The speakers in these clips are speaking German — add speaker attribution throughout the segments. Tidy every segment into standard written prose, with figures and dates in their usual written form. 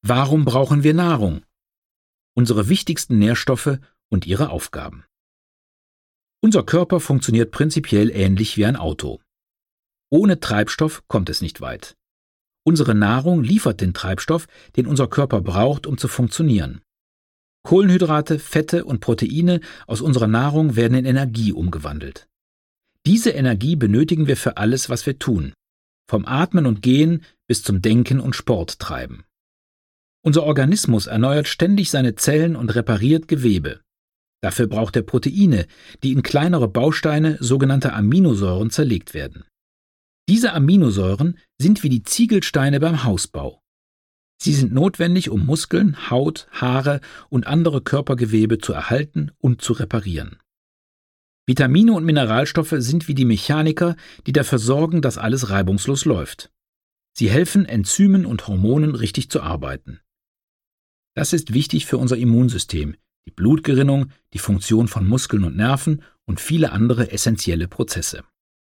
Speaker 1: Warum brauchen wir Nahrung? Unsere wichtigsten Nährstoffe und ihre Aufgaben. Unser Körper funktioniert prinzipiell ähnlich wie ein Auto. Ohne Treibstoff kommt es nicht weit. Unsere Nahrung liefert den Treibstoff, den unser Körper braucht, um zu funktionieren. Kohlenhydrate, Fette und Proteine aus unserer Nahrung werden in Energie umgewandelt. Diese Energie benötigen wir für alles, was wir tun, vom Atmen und Gehen bis zum Denken und Sport treiben. Unser Organismus erneuert ständig seine Zellen und repariert Gewebe. Dafür braucht er Proteine, die in kleinere Bausteine, sogenannte Aminosäuren, zerlegt werden. Diese Aminosäuren sind wie die Ziegelsteine beim Hausbau. Sie sind notwendig, um Muskeln, Haut, Haare und andere Körpergewebe zu erhalten und zu reparieren. Vitamine und Mineralstoffe sind wie die Mechaniker, die dafür sorgen, dass alles reibungslos läuft. Sie helfen Enzymen und Hormonen richtig zu arbeiten. Das ist wichtig für unser Immunsystem, die Blutgerinnung, die Funktion von Muskeln und Nerven und viele andere essentielle Prozesse.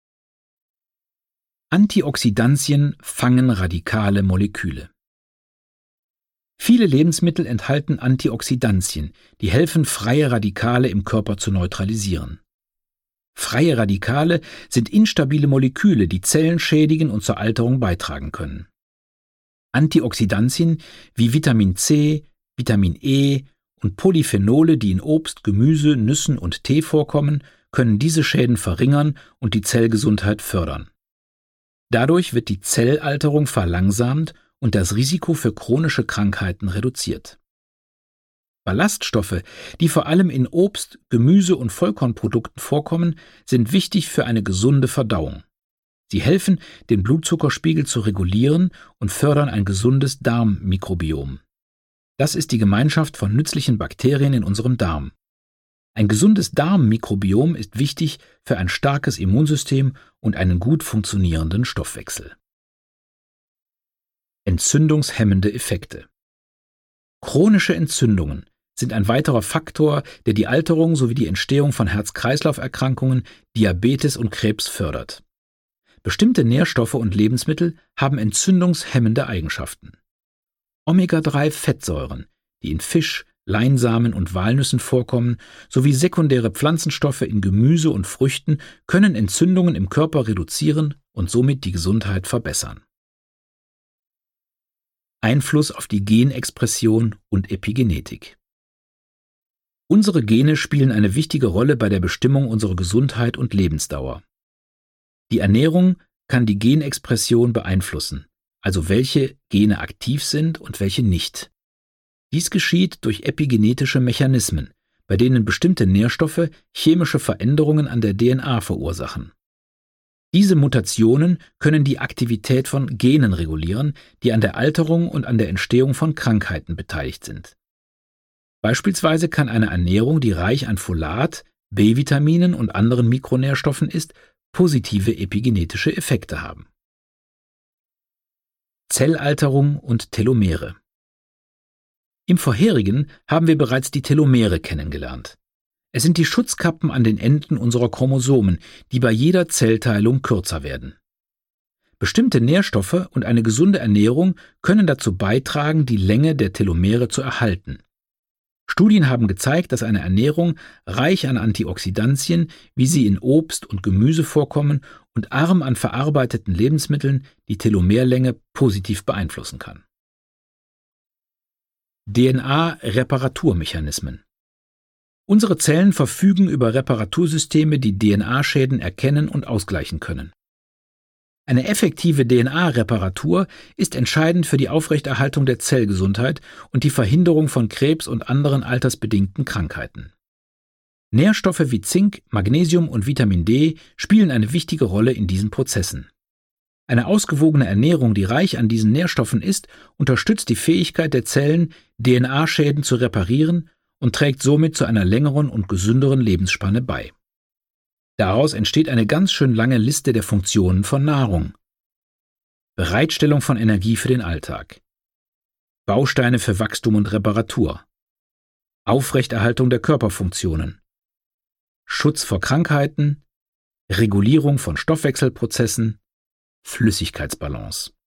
Speaker 1: Antioxidantien fangen radikale Moleküle. Viele Lebensmittel enthalten Antioxidantien, die helfen, freie Radikale im Körper zu neutralisieren. Freie Radikale sind instabile Moleküle, die Zellen schädigen und zur Alterung beitragen können. Antioxidantien wie Vitamin C, Vitamin E und Polyphenole, die in Obst, Gemüse, Nüssen und Tee vorkommen, können diese Schäden verringern und die Zellgesundheit fördern. Dadurch wird die Zellalterung verlangsamt und das Risiko für chronische Krankheiten reduziert. Ballaststoffe, die vor allem in Obst, Gemüse und Vollkornprodukten vorkommen, sind wichtig für eine gesunde Verdauung. Sie helfen, den Blutzuckerspiegel zu regulieren und fördern ein gesundes Darmmikrobiom. Das ist die Gemeinschaft von nützlichen Bakterien in unserem Darm. Ein gesundes Darmmikrobiom ist wichtig für ein starkes Immunsystem und einen gut funktionierenden Stoffwechsel. Entzündungshemmende Effekte. Chronische Entzündungen sind ein weiterer Faktor, der die Alterung sowie die Entstehung von Herz-Kreislauf-Erkrankungen, Diabetes und Krebs fördert. Bestimmte Nährstoffe und Lebensmittel haben entzündungshemmende Eigenschaften. Omega-3-Fettsäuren, die in Fisch, Leinsamen und Walnüssen vorkommen, sowie sekundäre Pflanzenstoffe in Gemüse und Früchten können Entzündungen im Körper reduzieren und somit die Gesundheit verbessern. Einfluss auf die Genexpression und Epigenetik. Unsere Gene spielen eine wichtige Rolle bei der Bestimmung unserer Gesundheit und Lebensdauer. Die Ernährung kann die Genexpression beeinflussen, also welche Gene aktiv sind und welche nicht. Dies geschieht durch epigenetische Mechanismen, bei denen bestimmte Nährstoffe chemische Veränderungen an der DNA verursachen. Diese Mutationen können die Aktivität von Genen regulieren, die an der Alterung und an der Entstehung von Krankheiten beteiligt sind. Beispielsweise kann eine Ernährung, die reich an Folat, B-Vitaminen und anderen Mikronährstoffen ist, positive epigenetische Effekte haben. Zellalterung und Telomere. Im Vorherigen haben wir bereits die Telomere kennengelernt. Es sind die Schutzkappen an den Enden unserer Chromosomen, die bei jeder Zellteilung kürzer werden. Bestimmte Nährstoffe und eine gesunde Ernährung können dazu beitragen, die Länge der Telomere zu erhalten. Studien haben gezeigt, dass eine Ernährung reich an Antioxidantien, wie sie in Obst und Gemüse vorkommen, und arm an verarbeiteten Lebensmitteln die Telomerlänge positiv beeinflussen kann. DNA-Reparaturmechanismen. Unsere Zellen verfügen über Reparatursysteme, die DNA-Schäden erkennen und ausgleichen können. Eine effektive DNA-Reparatur ist entscheidend für die Aufrechterhaltung der Zellgesundheit und die Verhinderung von Krebs und anderen altersbedingten Krankheiten. Nährstoffe wie Zink, Magnesium und Vitamin D spielen eine wichtige Rolle in diesen Prozessen. Eine ausgewogene Ernährung, die reich an diesen Nährstoffen ist, unterstützt die Fähigkeit der Zellen, DNA-Schäden zu reparieren und trägt somit zu einer längeren und gesünderen Lebensspanne bei. Daraus entsteht eine ganz schön lange Liste der Funktionen von Nahrung. Bereitstellung von Energie für den Alltag. Bausteine für Wachstum und Reparatur. Aufrechterhaltung der Körperfunktionen. Schutz vor Krankheiten. Regulierung von Stoffwechselprozessen. Flüssigkeitsbalance.